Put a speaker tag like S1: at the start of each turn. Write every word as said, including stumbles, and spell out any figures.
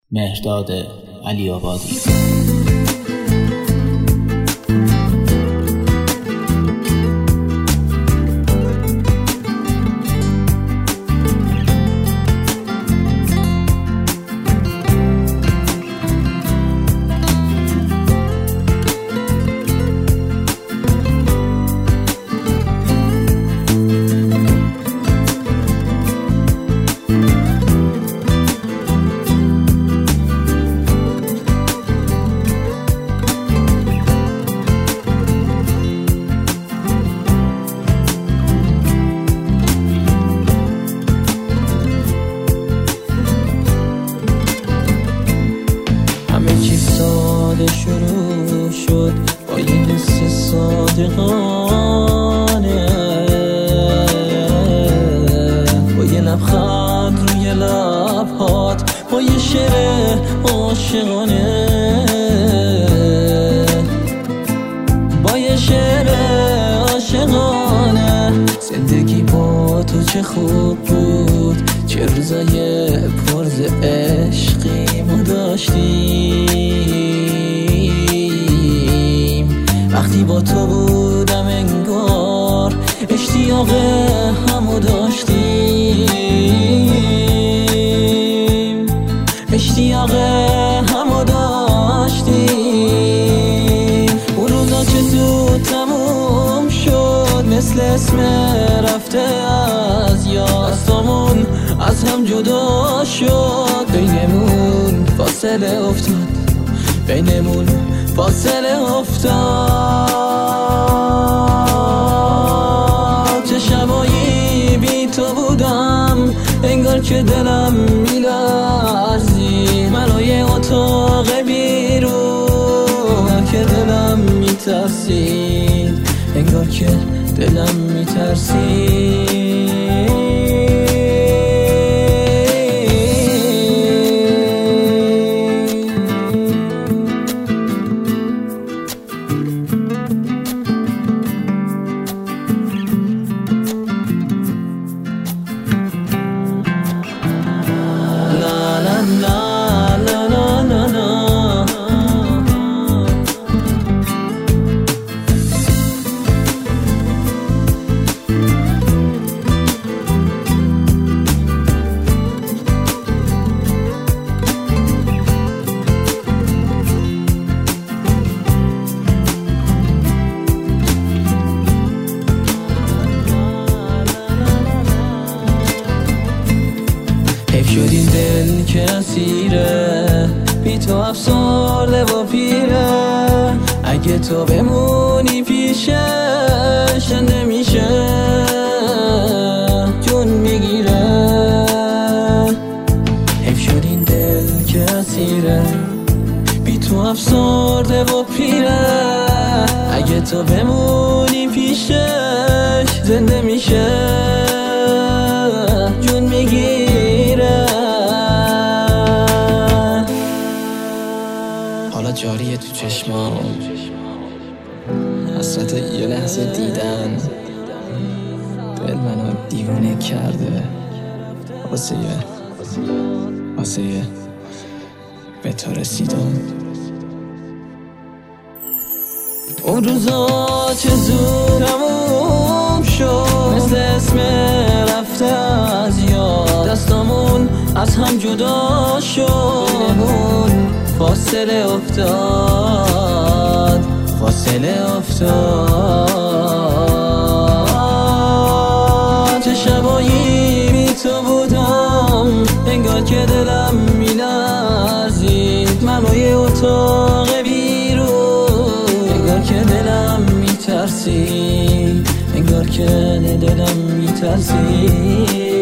S1: مهرداد علی آبادی.
S2: شروع شد با یه حس صادقانه، با یه لبخند روی لبهات، با یه شعر عاشقانه، با یه شعر عاشقانه. زندگی با تو چه خوب بود، چه روزای پر ز عشقی ما داشتیم. وقتی با تو بودم انگار اشتیاق همو داشتیم، اشتیاق همو داشتیم. اون روزا که زود تموم شد، مثل اسم رفته از یاد، دستامون از هم جدا شد. بینمون فاصله افتاد، بینمون فاصله افتاد. چه شبایی بی تو بودم، انگار که دلم میلرزید. منو اتاق بیرون که دلم میترسید، انگار که دلم میترسید. شد این دل که اسیره، بی تو افسرده و پیره. اگه تو بمونی پیشش نمیشه، جون میگیره. حیف شد این دل که اسیره، بی تو افسرده و پیره. اگه تو بمونی پیشش زنده میشه، جون میگیره. حالا جاریه تو چشمام حسرت یه لحظه دیدن، دل منو دیوانه کرده. واسه یه واسه یه به تو رسیدم. اون روزا چه زود تموم شد، مثل اسم رفته از یاد. دستامون از هم جدا شد، فاصله افتاد، فاصله افتاد. چه شبایی بی تو بودم، انگار که دلم میلرزید. منو یه اتاق بیرون، انگار که دلم میترسید، انگار که دلم میترسید.